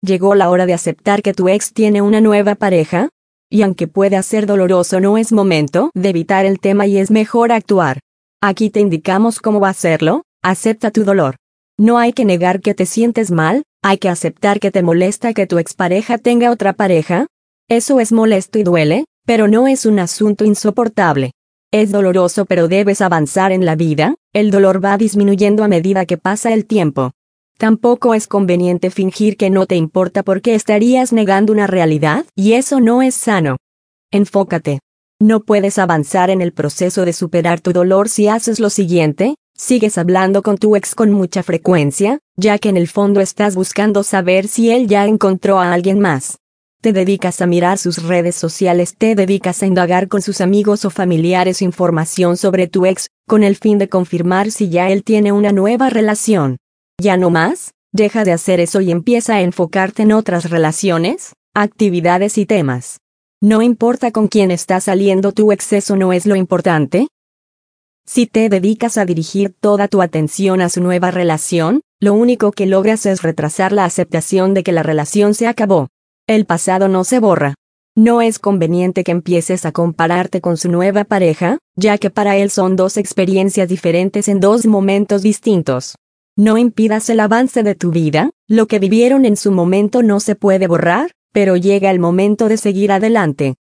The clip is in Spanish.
Llegó la hora de aceptar que tu ex tiene una nueva pareja. Y aunque pueda ser doloroso, no es momento de evitar el tema y es mejor actuar. Aquí te indicamos cómo hacerlo. Acepta tu dolor. No hay que negar que te sientes mal, hay que aceptar que te molesta que tu expareja tenga otra pareja. Eso es molesto y duele, pero no es un asunto insoportable. Es doloroso, pero debes avanzar en la vida. El dolor va disminuyendo a medida que pasa el tiempo. Tampoco es conveniente fingir que no te importa porque estarías negando una realidad, y eso no es sano. Enfócate. No puedes avanzar en el proceso de superar tu dolor si haces lo siguiente: sigues hablando con tu ex con mucha frecuencia, ya que en el fondo estás buscando saber si él ya encontró a alguien más. Te dedicas a mirar sus redes sociales, te dedicas a indagar con sus amigos o familiares información sobre tu ex, con el fin de confirmar si ya él tiene una nueva relación. ¿Ya no más? Deja de hacer eso y empieza a enfocarte en otras relaciones, actividades y temas. No importa con quién está saliendo tu ex, eso no es lo importante. Si te dedicas a dirigir toda tu atención a su nueva relación, lo único que logras es retrasar la aceptación de que la relación se acabó. El pasado no se borra. No es conveniente que empieces a compararte con su nueva pareja, ya que para él son dos experiencias diferentes en dos momentos distintos. No impidas el avance de tu vida. Lo que vivieron en su momento no se puede borrar, pero llega el momento de seguir adelante.